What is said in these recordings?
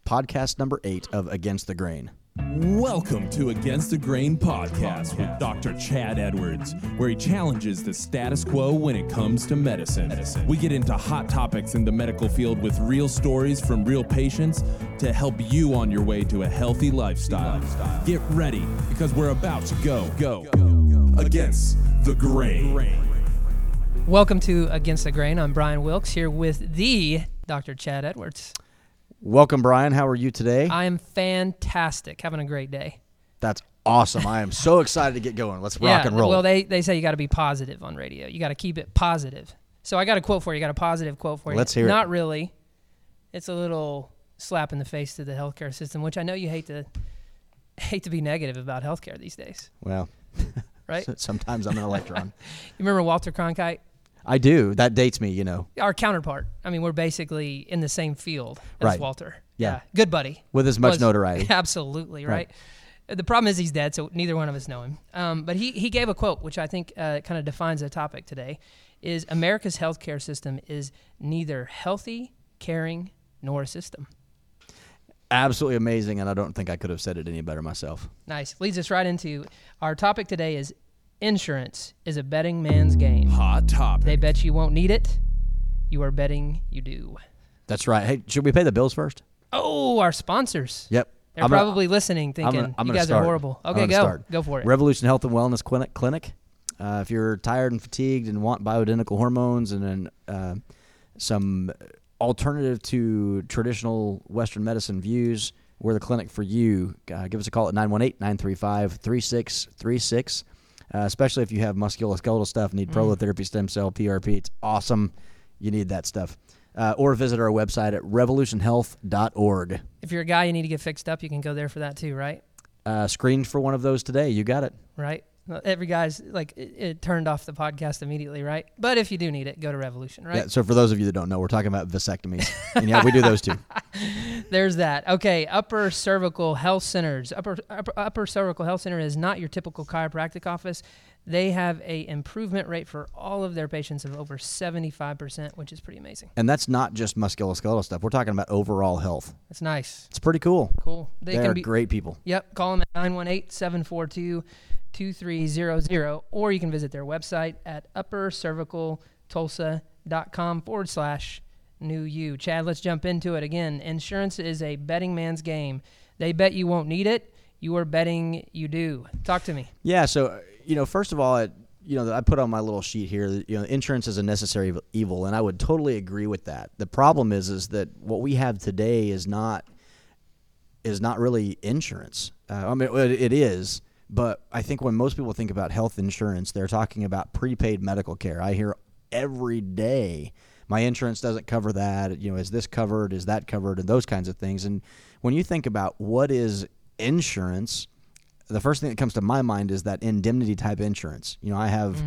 podcast number 8 of Against the Grain. Welcome to Against the Grain podcast with Dr. Chad Edwards, where he challenges the status quo when it comes to medicine. We get into hot topics in the medical field with real stories from real patients to help you on your way to a healthy lifestyle. Get ready, because we're about to go Against the Grain. Welcome to Against the Grain. I'm Brian Wilkes here with the Dr. Chad Edwards. Welcome, Brian. How are you today? I am fantastic. Having a great day. That's awesome. I am so excited to get going. Let's rock and roll. Well, they say you got to be positive on radio. You got to keep it positive. So I got a quote for you. I got a positive quote for you. Let's hear it. Not really. It's a little slap in the face to the healthcare system, which I know you hate to be negative about healthcare these days. Well, right? Sometimes I'm an electron. You remember Walter Cronkite? I do. That dates me, you know. Our counterpart. I mean, we're basically in the same field as Right. Walter. Yeah. Good buddy. With as much notoriety. Absolutely, right? The problem is he's dead, so neither one of us know him. But he gave a quote, which I think kind of defines the topic today, is America's healthcare system is neither healthy, caring, nor a system. Absolutely amazing, and I don't think I could have said it any better myself. Nice. Leads us right into our topic today is insurance is a betting man's game. Hot topic. They bet you won't need it. You are betting you do. That's right. Hey, should we pay the bills first? Oh, our sponsors. Yep. They're probably listening, thinking, you guys are horrible. Okay, go. Go for it. Revolution Health and Wellness Clinic. If you're tired and fatigued and want bioidentical hormones and then some alternative to traditional Western medicine views, we're the clinic for you. Give us a call at 918-935-3636. Especially if you have musculoskeletal stuff, need prolotherapy, stem cell, PRP. It's awesome. You need that stuff. Or visit our website at revolutionhealth.org. If you're a guy you need to get fixed up, you can go there for that too, right? Screened for one of those today. You got it. Right? Every guy's like, it turned off the podcast immediately, right? But if you do need it, go to Revolution, right? Yeah, so for those of you that don't know, we're talking about vasectomies. And yeah, we do those too. There's that. Okay, Upper Cervical Health Centers. Upper Cervical Health Center is not your typical chiropractic office. They have a improvement rate for all of their patients of over 75%, which is pretty amazing. And that's not just musculoskeletal stuff. We're talking about overall health. That's nice. It's pretty cool. Cool. They're great people. Yep. Call them at 918-742-2300, or you can visit their website at uppercervicaltulsa.com/new you. Chad, let's jump into it again. Insurance is a betting man's game. They bet you won't need it. You are betting you do. Talk to me. Yeah. So, first of all, I put on my little sheet here, insurance is a necessary evil, and I would totally agree with that. The problem is that what we have today is not really insurance. I mean, it is, but I think when most people think about health insurance, they're talking about prepaid medical care. I hear every day, my insurance doesn't cover that. Is this covered? Is that covered? And those kinds of things. And when you think about what is insurance, the first thing that comes to my mind is that indemnity type insurance. I have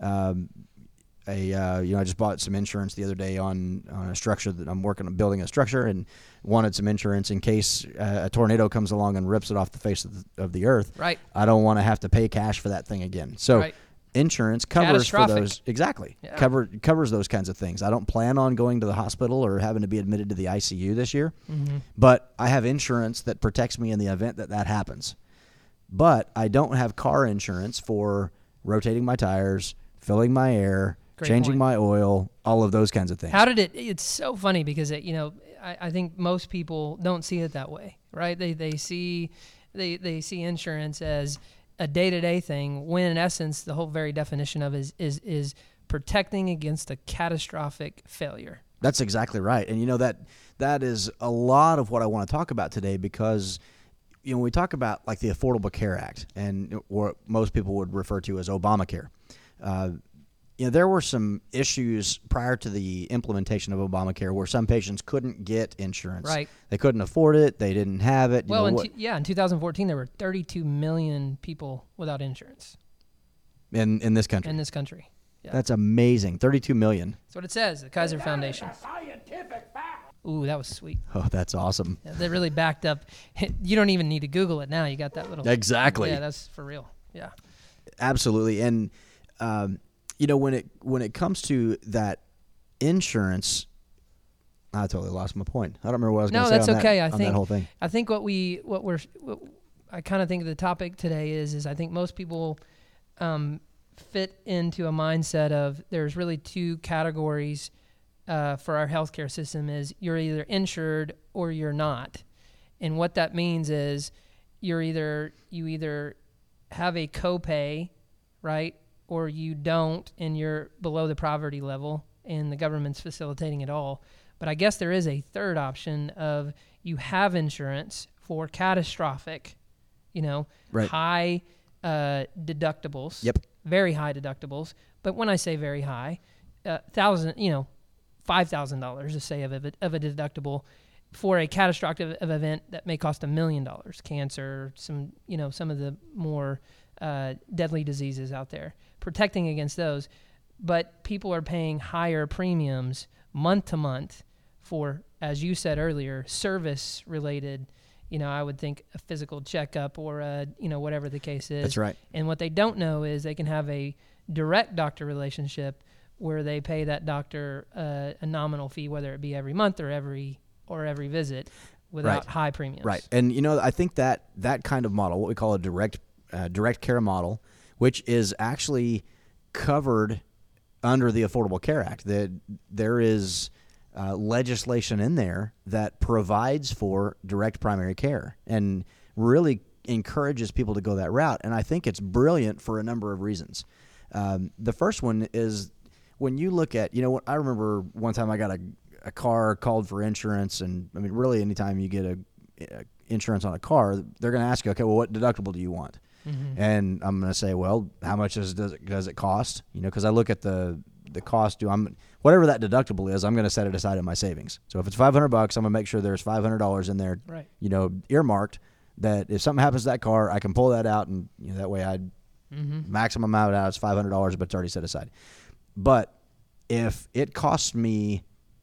I just bought some insurance the other day on a structure that I'm working on, building a structure, and wanted some insurance in case a tornado comes along and rips it off the face of the earth. Right. I don't want to have to pay cash for that thing again. So insurance covers for those. Exactly. Yeah. Covers those kinds of things. I don't plan on going to the hospital or having to be admitted to the ICU this year, but I have insurance that protects me in the event that happens. But I don't have car insurance for rotating my tires, filling my air, changing my oil, all of those kinds of things. It's so funny because I think most people don't see it that way, right? They see insurance as a day-to-day thing, when in essence the whole very definition of it is protecting against a catastrophic failure. That's exactly right. And that is a lot of what I want to talk about today, because when we talk about like the Affordable Care Act, and what most people would refer to as Obamacare, there were some issues prior to the implementation of Obamacare where some patients couldn't get insurance. Right. They couldn't afford it. They didn't have it. Well, in 2014, there were 32 million people without insurance. In this country? In this country. Yeah. That's amazing. 32 million. That's what it says, the Kaiser Foundation. Scientific fact. Ooh, that was sweet. Oh, that's awesome. Yeah, they really backed up. You don't even need to Google it now. You got that little. Exactly. Yeah, that's for real. Yeah. Absolutely. And, when it comes to that insurance, I totally lost my point. I don't remember what I was going No, to say that's on okay. that, on that whole thing. I think I kind of think the topic today is I think most people fit into a mindset of there's really two categories for our healthcare system is you're either insured or you're not. And what that means is you either have a copay, right, or you don't, and you're below the poverty level, and the government's facilitating it all. But I guess there is a third option of you have insurance for catastrophic, Right. high deductibles. Yep. Very high deductibles. But when I say very high, $5,000 to say of a deductible for a catastrophic event that may cost $1 million, cancer, some of the more deadly diseases out there, protecting against those. But people are paying higher premiums month to month for, as you said earlier, service related. I would think a physical checkup or whatever the case is. That's right. And what they don't know is they can have a direct doctor relationship where they pay that doctor a nominal fee, whether it be every month or every visit, without high premiums. Right. And I think that kind of model, what we call a direct care model, which is actually covered under the Affordable Care Act, that there is legislation in there that provides for direct primary care and really encourages people to go that route. And I think it's brilliant for a number of reasons. The first one is when you look at, I remember one time I got a car, called for insurance, and I mean, really anytime you get a insurance on a car, they're going to ask you, okay, well, what deductible do you want? Mm-hmm. And I'm going to say, well, how much does it cost? Because I look at the cost. Whatever that deductible is, I'm going to set it aside in my savings. So if it's $500, I'm going to make sure there's $500 in there, right, earmarked, that if something happens to that car, I can pull that out, and that way I'd maximum amount out is $500, but it's already set aside. But if it costs me,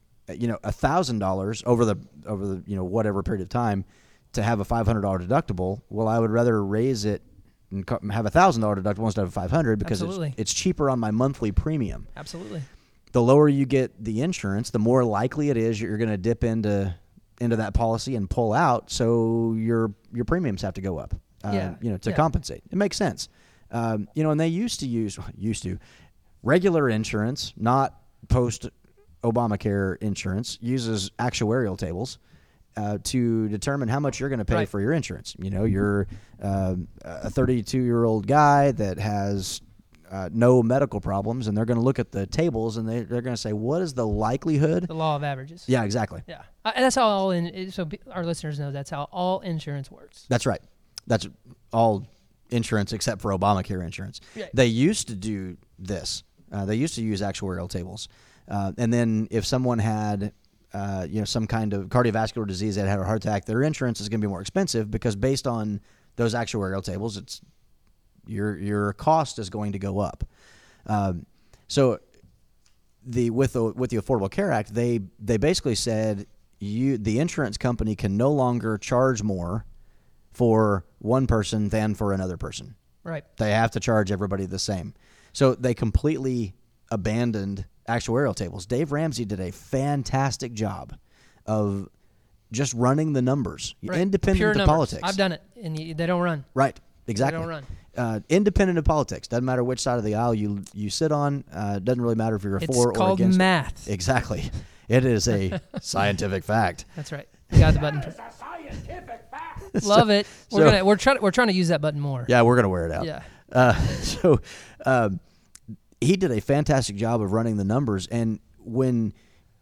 $1,000 over the whatever period of time to have a $500 deductible, well, I would rather raise it and have a $1,000 deductible instead of $500 because it's cheaper on my monthly premium. Absolutely. The lower you get the insurance, the more likely it is you're going to dip into that policy and pull out, so your premiums have to go up. To compensate. It makes sense. And they used to regular insurance, not post Obamacare insurance, uses actuarial tables to determine how much you're going to pay for your insurance. You're a 32-year-old guy that has no medical problems, and they're going to look at the tables and they're going to say, what is the likelihood? The law of averages. Yeah, exactly. Yeah, that's how so our listeners know that's how all insurance works. That's right. That's all insurance except for Obamacare insurance. Right. They used to do this. They used to use actuarial tables. And then if someone had, some kind of cardiovascular disease, that had a heart attack, their insurance is going to be more expensive because based on those actuarial tables, it's your cost is going to go up. So with the Affordable Care Act, they basically said the insurance company can no longer charge more for one person than for another person. Right. They have to charge everybody the same. So they completely abandoned actuarial tables. Dave Ramsey did a fantastic job of just running the numbers, independent Pure of numbers. politics. I've done it, and they don't run. Right, exactly. They don't run. Independent of politics. Doesn't matter which side of the aisle you sit on. Doesn't really matter if you're for or against. It's called math. Exactly. It is a scientific fact. That's right. You got the button. It's a scientific fact. Love it. We're trying to use that button more. Yeah, we're gonna wear it out. Yeah. He did a fantastic job of running the numbers, and when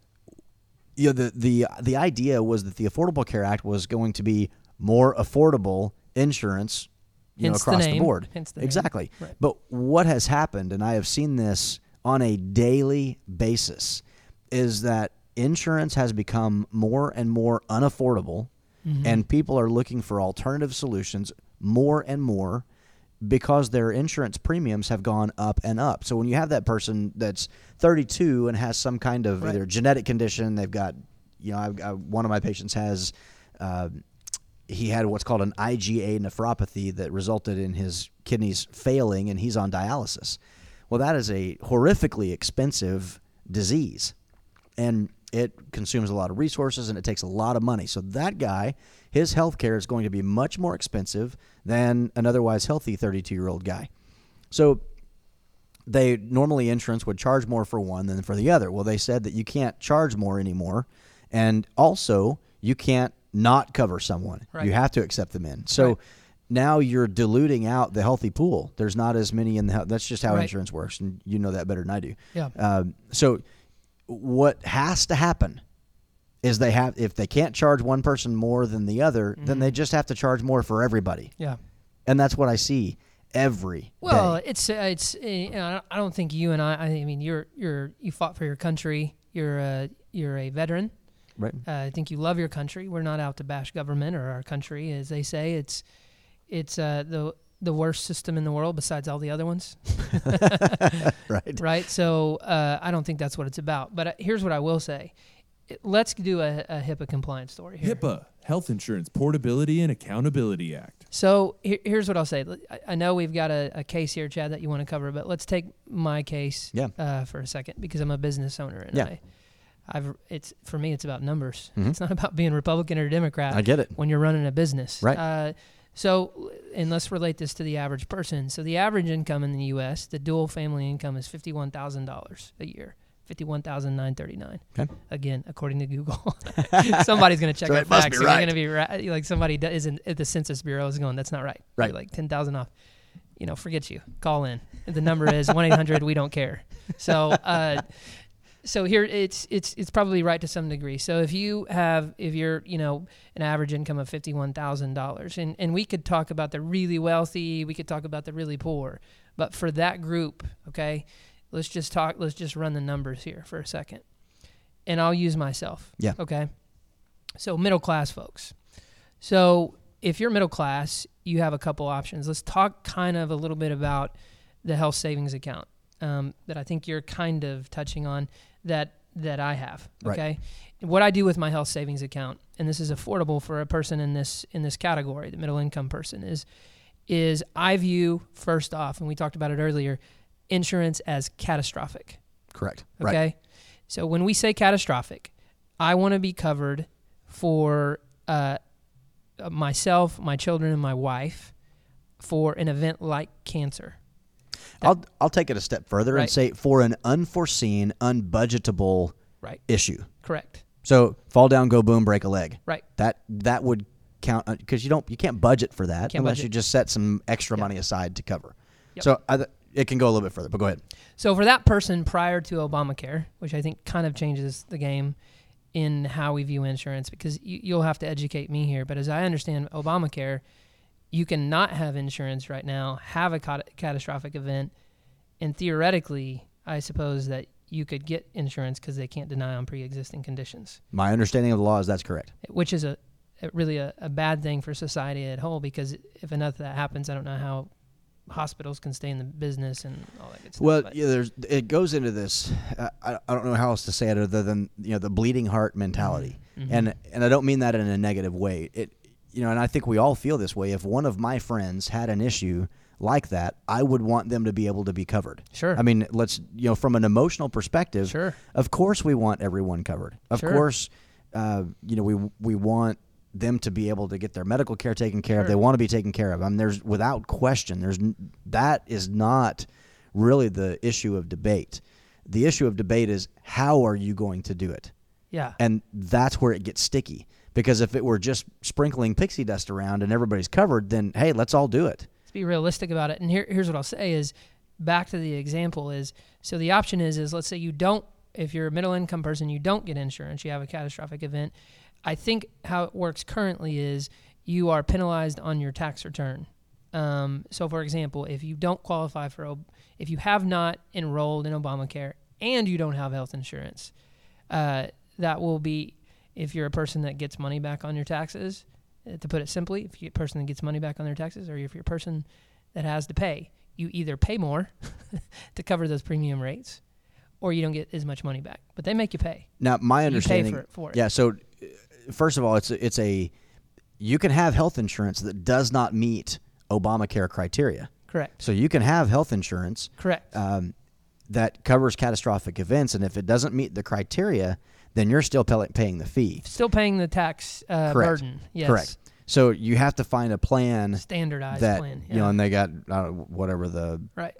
the idea was that the Affordable Care Act was going to be more affordable insurance, across the board. Exactly. Right. But what has happened, and I have seen this on a daily basis, is that insurance has become more and more unaffordable, and people are looking for alternative solutions more and more because their insurance premiums have gone up and up. So when you have that person that's 32 and has some kind of either genetic condition, they've got, one of my patients has, he had what's called an IgA nephropathy that resulted in his kidneys failing, and he's on dialysis. Well, that is a horrifically expensive disease. and it consumes a lot of resources and it takes a lot of money. So that guy, his health care is going to be much more expensive than an otherwise healthy 32-year-old guy. So they normally insurance would charge more for one than for the other. Well, they said that you can't charge more anymore, and also you can't not cover someone. Right. You have to accept them in. So now you're diluting out the healthy pool. There's not as many in the that's just how insurance works, and you know that better than I do. Yeah. So what has to happen is if they can't charge one person more than the other, then they just have to charge more for everybody. Yeah. And that's what I see every day. It's I don't think you and I mean you fought for your country. You're a veteran. Right. I think you love your country. We're not out to bash government or our country, as they say. It's the worst system in the world besides all the other ones. Right. Right. So I don't think that's what it's about. But here's what I will say. Let's do a HIPAA compliant story here. HIPAA, Health Insurance Portability and Accountability Act. So here's what I'll say. I know we've got a case here, Chad, that you want to cover, but let's take my case for a second, because I'm a business owner and for me it's about numbers. Mm-hmm. It's not about being Republican or Democrat. I get it. When you're running a business, right? And let's relate this to the average person. So the average income in the U.S., the dual family income, is $51,000 a year. $51,939. Okay. Again, according to Google. Somebody's going to check So our it must facts. be They're right. going to be right. Like somebody isn't at the Census Bureau is going, that's not right. Right. You're like 10,000 off. Forget you. Call in. The number is 1-800 we don't care. So so here it's probably right to some degree. So if you're an average income of $51,000, and we could talk about the really wealthy, we could talk about the really poor, but for that group, okay, let's just run the numbers here for a second. And I'll use myself. Yeah. Okay. So middle class folks. So if you're middle class, you have a couple options. Let's talk kind of a little bit about the health savings account that I think you're kind of touching on that I have. Okay. Right. What I do with my health savings account, and this is affordable for a person in this category, the middle income person, is I view, first off, and we talked about it earlier, insurance as catastrophic. Correct. Okay. Right. So when we say catastrophic, I want to be covered for myself, my children, and my wife for an event like cancer. I'll take it a step further and say for an unforeseen, unbudgetable issue. Correct. So fall down, go boom, break a leg. Right. That would count, because you can't budget for that unless budget. you just set some extra money aside to cover. Yep. So it can go a little bit further, but go ahead. So for that person prior to Obamacare, which I think kind of changes the game in how we view insurance, because you'll have to educate me here, but as I understand Obamacare, you can not have insurance right now, have a catastrophic event, and theoretically, I suppose that you could get insurance because they can't deny on pre-existing conditions. My understanding of the law is that's correct. Which is really a bad thing for society as a whole, because if enough of that happens, I don't know how hospitals can stay in the business and all that good stuff. Well, it goes into this. I don't know how else to say it other than the bleeding heart mentality, Mm-hmm. and I don't mean that in a negative way. And I think we all feel this way. If one of my friends had an issue like that, I would want them to be able to be covered. Sure. I mean, from an emotional perspective, Sure. Of course we want everyone covered. Of Sure. course, we want them to be able to get their medical care taken care of. Sure. They want to be taken care of. I mean, there's without question, that is not really the issue of debate. The issue of debate is how are you going to do it? Yeah. And that's where it gets sticky. Because if it were just sprinkling pixie dust around and everybody's covered, then, hey, let's all do it. Let's be realistic about it. And here's what I'll say is, back to the example is, so the option is let's say you don't, if you're a middle income person, you don't get insurance, you have a catastrophic event. I think how it works currently is you are penalized on your tax return. So for example, if you don't qualify if you have not enrolled in Obamacare and you don't have health insurance, that will be, if you're a person that gets money back on your taxes, to put it simply, if you're a person that gets money back on their taxes, or if you're a person that has to pay, you either pay more to cover those premium rates, or you don't get as much money back. But they make you pay. Now, my understanding, you pay for it. Yeah. So, first of all, you can have health insurance that does not meet Obamacare criteria. Correct. So you can have health insurance. Correct. that covers catastrophic events, and if it doesn't meet the criteria, then you're still paying the fee. Still paying the tax burden. Yes. Correct. So you have to find a plan standardized plan. You know, and they got whatever the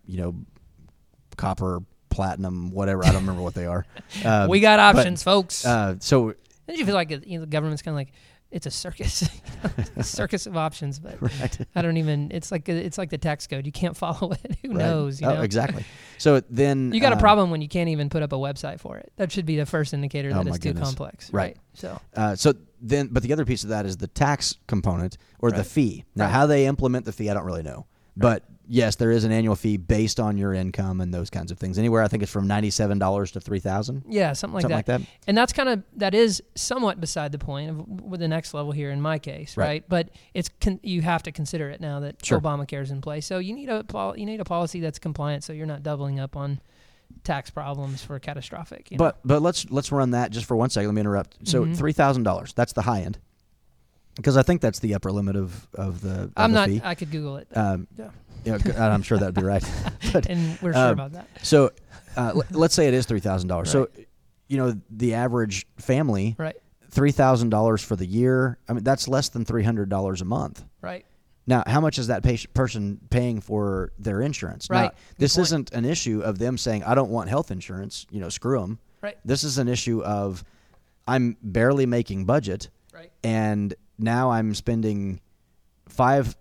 copper, platinum, whatever. I don't remember what they are. We got options, folks. So don't you feel like the government's kind of like it's a circus, circus of options? But I don't even. It's like the tax code. You can't follow it. Who knows? You know? Exactly. So then you got a problem when you can't even put up a website for it. That should be the first indicator that it's too complex. Right. So then, but the other piece of that is the tax component or the fee. Now, how they implement the fee, I don't really know. But yes, there is an annual fee based on your income and those kinds of things. Anywhere, I think it's from $97 to $3,000. Yeah, something like that. And that is somewhat beside the point with the next level here in my case, right? But you have to consider it now that Obamacare is in place. So you need a policy that's compliant, so you're not doubling up on tax problems for catastrophic. But let's run that just for 1 second. Let me interrupt. So $3,000, that's the high end. Because I think that's the upper limit of the fee. I could Google it. I'm sure that'd be right. But, and we're sure about that. So let's say it is $3,000. Right. So, the average family, $3,000 for the year. I mean, that's less than $300 a month. Right. Now, how much is that person paying for their insurance? Right. Now, this isn't an issue of them saying, I don't want health insurance, screw them. Right. This is an issue of I'm barely making budget. Right. And now I'm spending $500,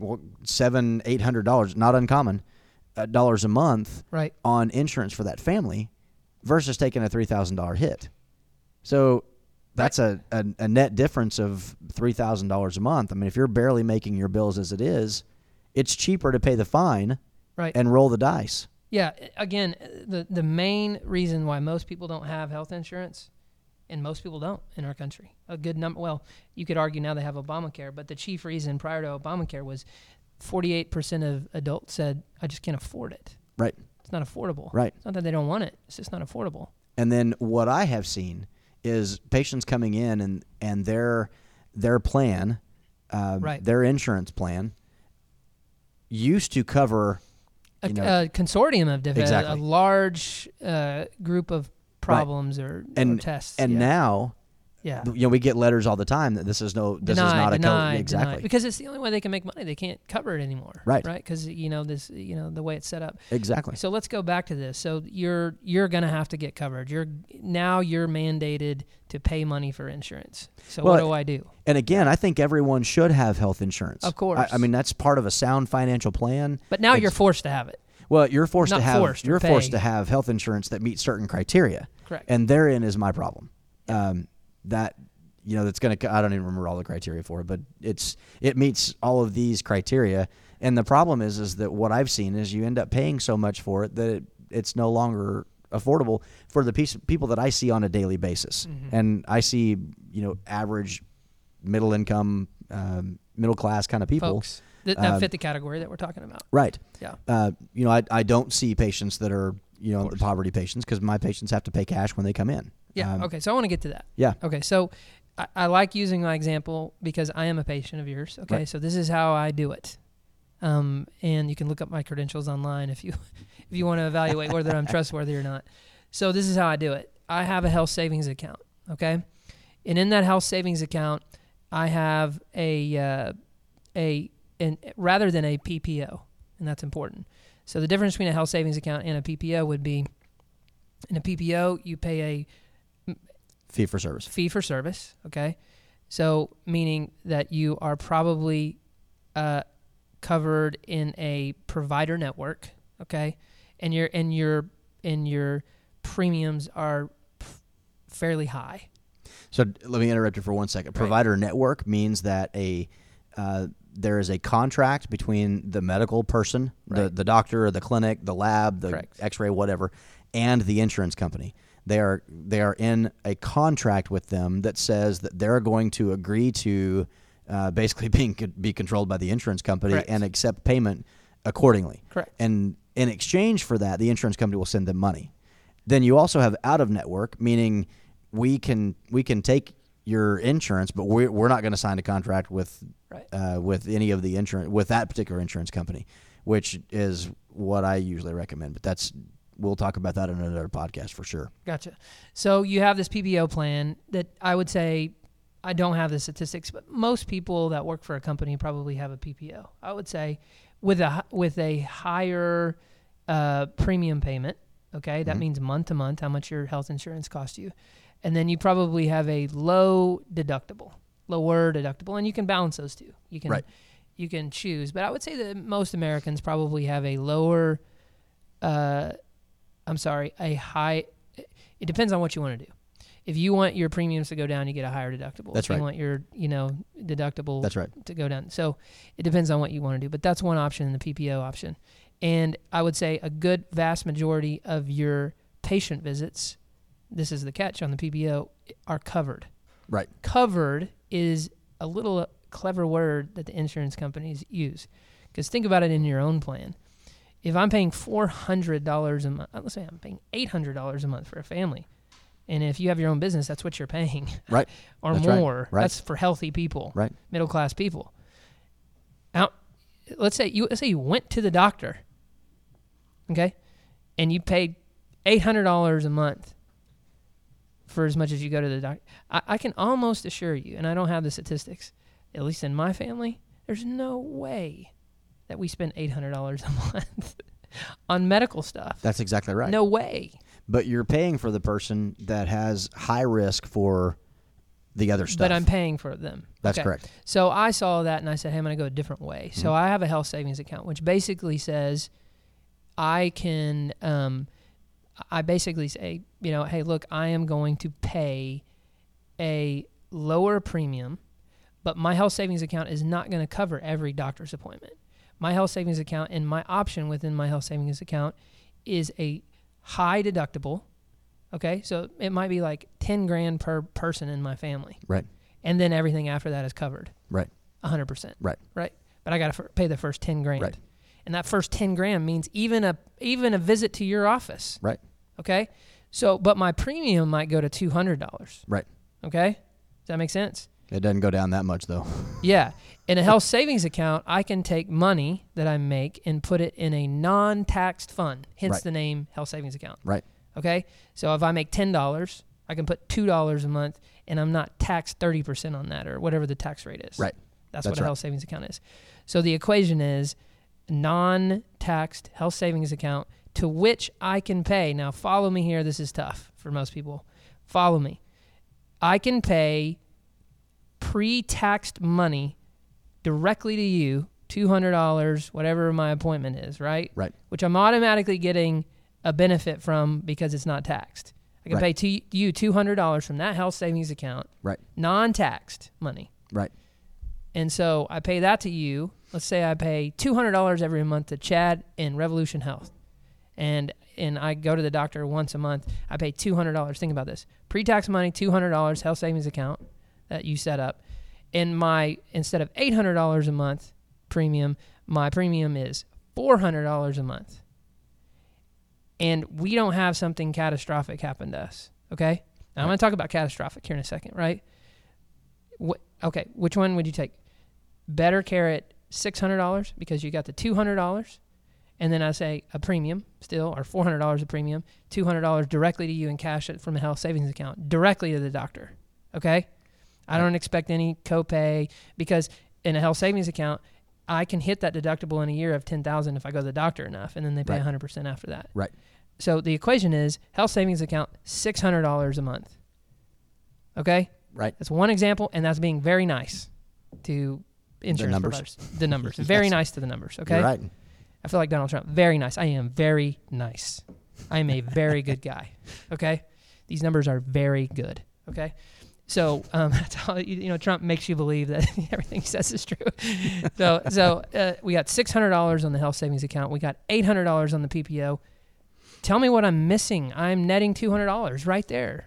$700, $800, not uncommon, dollars a month on insurance for that family versus taking a $3,000 hit. So that's a net difference of $3,000 a month. I mean, if you're barely making your bills as it is, it's cheaper to pay the fine and roll the dice. Yeah. Again, the main reason why most people don't have health insurance, and most people don't in our country, a good number. Well, you could argue now they have Obamacare, but the chief reason prior to Obamacare was 48% of adults said, I just can't afford it. Right. It's not affordable. Right. It's not that they don't want it. It's just not affordable. And then what I have seen is patients coming in and their plan, their insurance plan used to cover a consortium of different, a large group of problems or tests. And now, we get letters all the time that this is not a code. Exactly. Because it's the only way they can make money. They can't cover it anymore. Right. Because the way it's set up. Exactly. So let's go back to this. So you're going to have to get covered. You're mandated to pay money for insurance. So what do I do? And again, I think everyone should have health insurance. Of course. I mean, that's part of a sound financial plan. But now you're forced to have it. Well, you're forced to have health insurance that meets certain criteria. Correct. And therein is my problem. That's going to, I don't even remember all the criteria for it, but it meets all of these criteria. And the problem is that what I've seen is you end up paying so much for it that it's no longer affordable for the people that I see on a daily basis. Mm-hmm. And I see, average middle income, middle class kind of people. Folks that fit the category that we're talking about. Right. Yeah. I don't see patients that are, the poverty patients because my patients have to pay cash when they come in. Yeah. Okay. So I want to get to that. Yeah. Okay. So I like using my example because I am a patient of yours. Okay. Right. So this is how I do it. And you can look up my credentials online if you want to evaluate whether I'm trustworthy or not. So this is how I do it. I have a health savings account. Okay. And in that health savings account, I have rather than a PPO, and that's important. So the difference between a health savings account and a PPO would be, in a PPO, you pay a fee for service. Fee for service, okay? So meaning that you are probably covered in a provider network, okay? And your premiums are fairly high. So let me interrupt you for 1 second. Provider network means that there is a contract between the medical person, the doctor, or the clinic, the lab, the X-ray, whatever, and the insurance company. They are in a contract with them that says that they're going to agree to basically be controlled by the insurance company and accept payment accordingly. Correct. And in exchange for that, the insurance company will send them money. Then you also have out-of-network, meaning we can take your insurance, but we're not going to sign a contract with any of the insurance with that particular insurance company, which is what I usually recommend. But that's we'll talk about that in another podcast for sure. Gotcha. So you have this PPO plan that I would say, I don't have the statistics, but most people that work for a company probably have a PPO. I would say with a higher premium payment, okay? That means month to month, how much your health insurance costs you. And then you probably have a lower deductible, and you can balance those two. You can you can choose, but I would say that most Americans probably have a lower a high, it depends on what you want to do. If you want your premiums to go down, you get a higher deductible. That's if right. you want your, deductible That's right. to go down. So it depends on what you want to do, but that's one option in the PPO option. And I would say a good vast majority of your patient visits, this is the catch on the PPO, are covered. Right. Covered is a little clever word that the insurance companies use. Because think about it in your own plan. If I'm paying $400 a month, let's say I'm paying $800 a month for a family, and if you have your own business, that's what you're paying. Right. Or That's more. Right. That's for healthy people. Right. Middle-class people. Now, let's say you went to the doctor, okay, and you paid $800 a month for as much as you go to the doctor. I can almost assure you, and I don't have the statistics, at least in my family, there's no way that we spend $800 a month on medical stuff. That's exactly right. No way. But you're paying for the person that has high risk for the other stuff. But I'm paying for them. That's Okay. correct. So I saw that and I said, hey, I'm going to go a different way. So I have a health savings account, which basically says I can, I basically say, hey, look, I am going to pay a lower premium, but my health savings account is not going to cover every doctor's appointment. My health savings account and my option within my health savings account is a high deductible. Okay, so it might be like $10,000 per person in my family. Right. And then everything after that is covered. Right. 100%. Right. Right. But I got to pay the first $10,000. Right. And that first $10,000 means even a visit to your office. Right. Okay? So, but my premium might go to $200. Right. Okay? Does that make sense? It doesn't go down that much though. Yeah. In a health savings account, I can take money that I make and put it in a non-taxed fund, hence Right. the name health savings account. Right. Okay? So if I make $10, I can put $2 a month and I'm not taxed 30% on that or whatever the tax rate is. Right. That's That's what a right. health savings account is. So the equation is non-taxed health savings account to which I can pay. Now follow me here. This is tough for most people. Follow me. I can pay pre-taxed money directly to you, $200, whatever my appointment is, right? Right. Which I'm automatically getting a benefit from because it's not taxed. I can Right. pay to you $200 from that health savings account, Right. non-taxed money. Right. And so I pay that to you. Let's say I pay $200 every month to Chad and Revolution Health. And I go to the doctor once a month. I pay $200. Think about this. Pre-tax money, $200 health savings account that you set up. And instead of $800 a month premium, my premium is $400 a month. And we don't have something catastrophic happen to us, okay? Now, I'm going to talk about catastrophic here in a second, right? Okay, which one would you take? Better care at $600 because you got the $200, and then I say a premium still, or $400 a premium, $200 directly to you in cash from a health savings account, directly to the doctor, okay? I don't expect any copay because in a health savings account, I can hit that deductible in a year of $10,000 if I go to the doctor enough, and then they pay Right. 100% after that. Right. So the equation is health savings account, $600 a month. Okay? Right. That's one example, and that's being very nice to insurance numbers. providers. The numbers. Very Yes. nice to the numbers, okay? You're right. I feel like Donald Trump. Very nice. I am very nice. I am a very good guy, okay? These numbers are very good, okay? So that's how, Trump makes you believe that everything he says is true. So we got $600 on the health savings account. We got $800 on the PPO. Tell me what I'm missing. I'm netting $200 right there.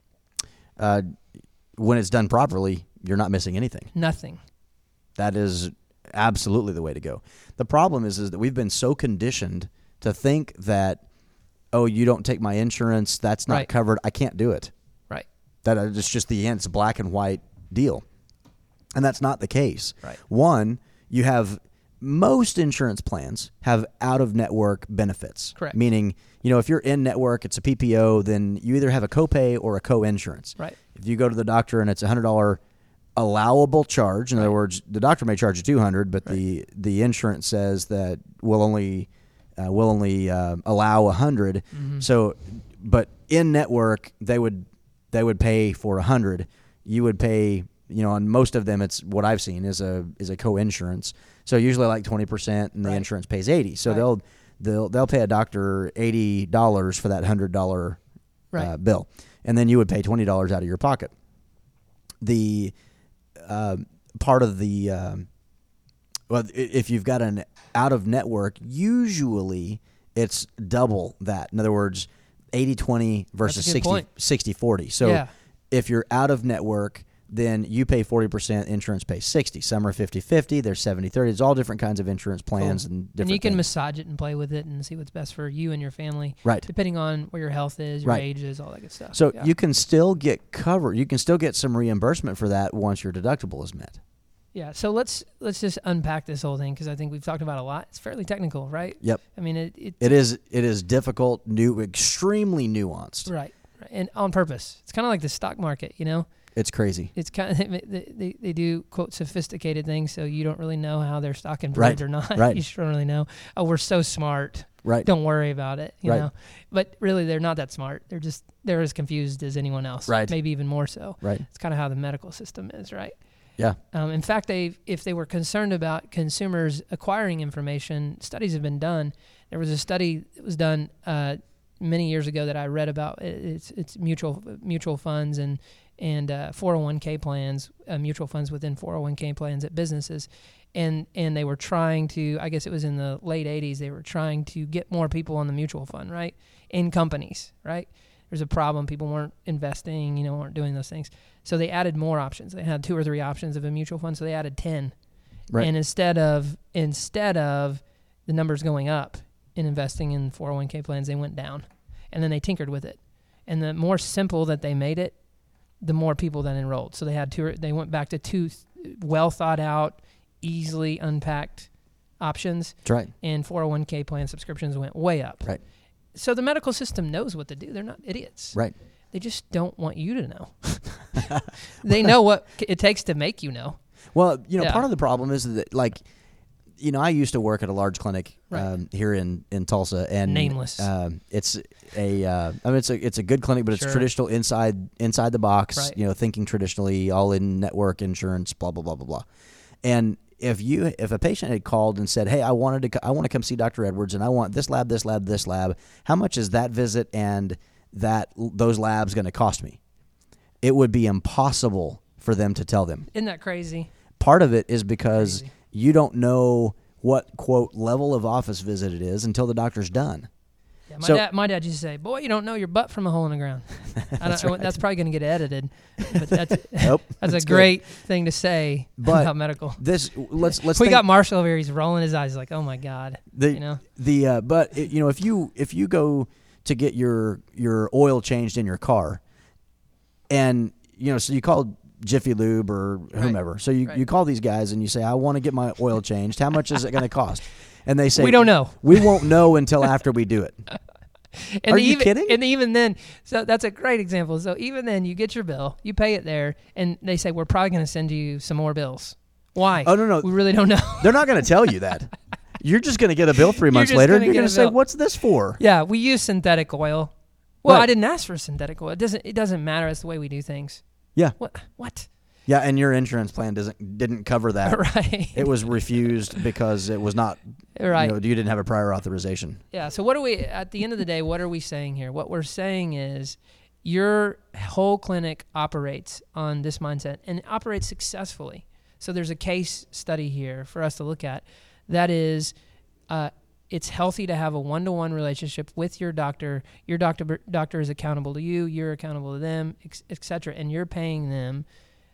When it's done properly, you're not missing anything. Nothing. That is absolutely the way to go. The problem is that we've been so conditioned to think that, oh, you don't take my insurance, that's not Right. covered, I can't do it. Right. That it's just the end. It's a black and white deal. And that's not the case. Right. One, you have most insurance plans have out-of-network benefits. Correct. Meaning, if you're in-network, it's a PPO, then you either have a copay or a co-insurance. Right. If you go to the doctor and it's a $100 allowable charge, in other words, the doctor may charge you $200, but the insurance says that we'll only allow $100. So, but in-network, they would pay for $100. You would pay, on most of them, it's what I've seen is a co-insurance. So usually like 20%, and the insurance pays $80. So they'll pay a doctor $80 for that $100 bill, and then you would pay $20 out of your pocket. The part of the if you've got an out of network, usually it's double that. In other words, 80-20 versus 60-40. So if you're out of network, then you pay 40%, insurance pays 60%. Some are 50-50, there's 70-30. There's all different kinds of insurance plans and different And you can things. massage it and play with it and see what's best for you and your family. Right. Depending on where your health is, your age is, all that good stuff. So you can still get covered. You can still get some reimbursement for that once your deductible is met. Yeah, so let's just unpack this whole thing because I think we've talked about it a lot. It's fairly technical, right? Yep. I mean, it is difficult, extremely nuanced. Right, and on purpose. It's kind of like the stock market, It's crazy. It's kind of they do quote sophisticated things, so you don't really know how their stock improves or not. Right. You just don't really know. Oh, we're so smart. Right. Don't worry about it. You Right. know. But really, they're not that smart. They're as confused as anyone else. Right. Maybe even more so. Right. It's kind of how the medical system is, right? Yeah. In fact, if they were concerned about consumers acquiring information, studies have been done. There was a study that was done many years ago that I read about. It's mutual funds and 401k plans, mutual funds within 401k plans at businesses, and they were trying to. I guess it was in the late 80s. They were trying to get more people on the mutual fund, right? In companies, right? There's a problem. People weren't investing, weren't doing those things. So they added more options. They had 2 or 3 options of a mutual fund, so they added 10. Right. And instead of the numbers going up in investing in 401k plans, they went down. And then they tinkered with it. And the more simple that they made it, the more people that enrolled. So they went back to 2 well thought out, easily unpacked options. That's right. And 401k plan subscriptions went way up. Right. So the medical system knows what to do. They're not idiots. Right. They just don't want you to know. They know what it takes to make you know. Well, part of the problem is that, I used to work at a large clinic here in Tulsa, and Nameless. It's a good clinic, but it's traditional inside the box. Right. Thinking traditionally, all in network insurance, blah blah blah blah blah. And if a patient had called and said, "Hey, I want to come see Dr. Edwards, and I want this lab, this lab, this lab. How much is that visit and those labs going to cost me?" It would be impossible for them to tell them. Isn't that crazy? Part of it is because you don't know what, quote, level of office visit it is until the doctor's done. Yeah, my dad used to say, "Boy, you don't know your butt from a hole in the ground." That's probably going to get edited, but that's a great thing to say about medical. Let's we got Marshall over here. He's rolling his eyes like, "Oh my God!" But if you go to get your oil changed in your car, and so you call Jiffy Lube or whomever. Right. So you call these guys and you say, "I want to get my oil changed. How much is it going to cost?" And they say, "We don't know. We won't know until after we do it." Are you kidding? And even then, so that's a great example. So even then, you get your bill, you pay it there, and they say, "We're probably going to send you some more bills." Why? Oh, no. We really don't know. They're not going to tell you that. You're just going to get a bill 3 months later, and you're going to say, "What's this for?" Yeah, we use synthetic oil. Well, I didn't ask for synthetic oil. It doesn't matter. It's the way we do things. Yeah. What? Yeah, and your insurance plan didn't cover that. Right. It was refused because it was not. Right. You didn't have a prior authorization. Yeah. So at the end of the day, what are we saying here? What we're saying is your whole clinic operates on this mindset and it operates successfully. So there's a case study here for us to look at. That is, it's healthy to have a one-to-one relationship with your doctor. Your doctor is accountable to you. You're accountable to them, et cetera. And you're paying them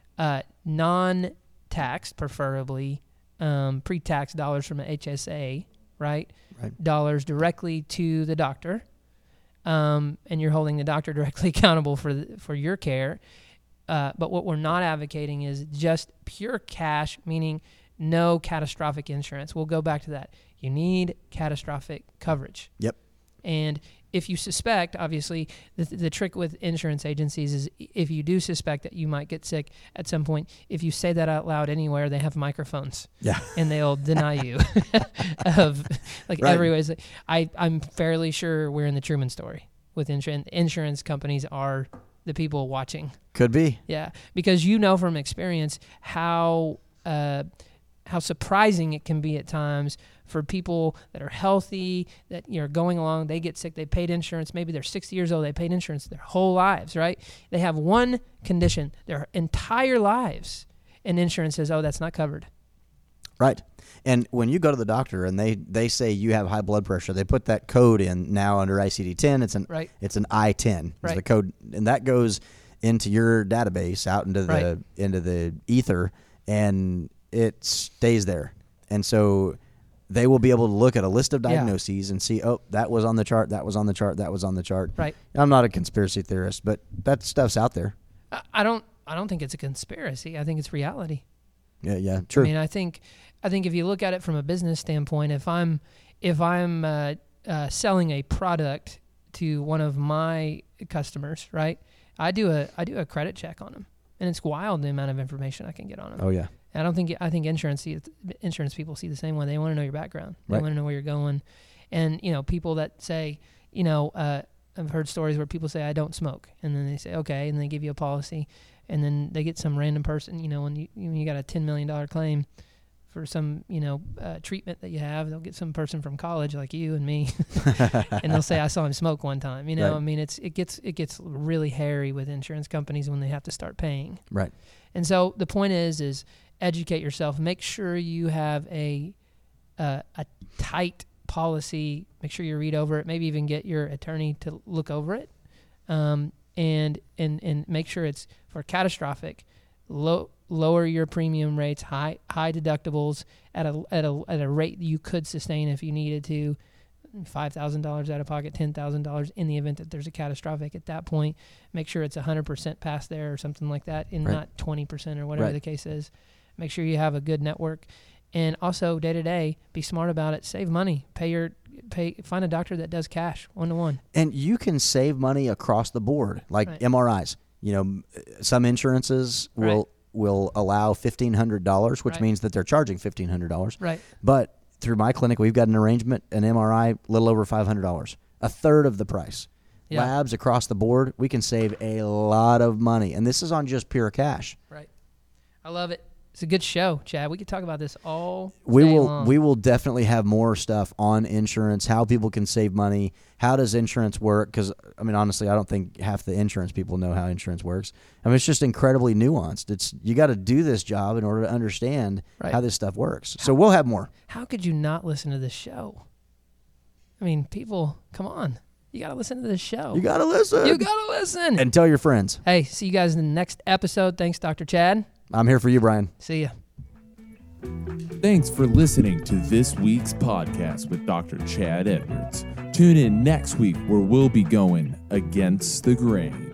non-taxed, preferably pre-tax dollars from an HSA, right? Dollars directly to the doctor, and you're holding the doctor directly accountable for your care. But what we're not advocating is just pure cash, meaning no catastrophic insurance. We'll go back to that. You need catastrophic coverage. Yep. And if you suspect, obviously, the trick with insurance agencies is if you do suspect that you might get sick at some point, if you say that out loud anywhere, they have microphones. Yeah. And they'll deny you of like Right. every way. I'm fairly sure we're in the Truman Story with insurance. Insurance companies are the people watching. Could be. Yeah, because you know from experience how surprising it can be at times for people that are healthy, that you're going along, they get sick, they paid insurance, maybe they're 60 years old, they paid insurance their whole lives, right? They have one condition their entire lives, and insurance says, oh, that's not covered. Right. And when you go to the doctor and they say you have high blood pressure, they put that code in now under ICD-10. It's an I-10. It's the code, and that goes into your database out into the ether, and it stays there. And so they will be able to look at a list of diagnoses and see, oh, that was on the chart, that was on the chart, that was on the chart. Right. I'm not a conspiracy theorist, but that stuff's out there. I don't think it's a conspiracy. I think it's reality. Yeah, true. I mean, I think if you look at it from a business standpoint, if I'm selling a product to one of my customers, right? I do a credit check on them, and it's wild the amount of information I can get on them. Oh yeah. I think insurance people see the same way. They want to know your background. They want to know where you're going. And, people that say, I've heard stories where people say, I don't smoke. And then they say, okay. And they give you a policy. And then they get some random person, when you got a $10 million claim for some, treatment that you have, they'll get some person from college like you and me. And they'll say, I saw him smoke one time. Right. I mean, it gets really hairy with insurance companies when they have to start paying. Right. And so the point is educate yourself. Make sure you have a tight policy. Make sure you read over it. Maybe even get your attorney to look over it, and make sure it's for catastrophic. Lower your premium rates, high deductibles at a rate you could sustain if you needed to. $5,000 out of pocket, $10,000 in the event that there's a catastrophic. At that point, make sure it's 100% past there or something like that, and not 20% or whatever the case is. Make sure you have a good network, and also day to day, be smart about it. Save money. Find a doctor that does cash 1-to-1. And you can save money across the board, like MRIs. Some insurances will allow $1,500, which means that they're charging $1,500. Right. But through my clinic, we've got an arrangement, an MRI, a little over $500, a third of the price. Yeah. Labs across the board, we can save a lot of money, and this is on just pure cash. Right. I love it. It's a good show, Chad. We could talk about this all day long. We will definitely have more stuff on insurance, how people can save money, how does insurance work, because, honestly, I don't think half the insurance people know how insurance works. It's just incredibly nuanced. You got to do this job in order to understand how this stuff works. So we'll have more. How could you not listen to this show? People, come on. You got to listen to this show. You got to listen. And tell your friends. Hey, see you guys in the next episode. Thanks, Dr. Chad. I'm here for you, Brian. See ya. Thanks for listening to this week's podcast with Dr. Chad Edwards. Tune in next week where we'll be going against the grain.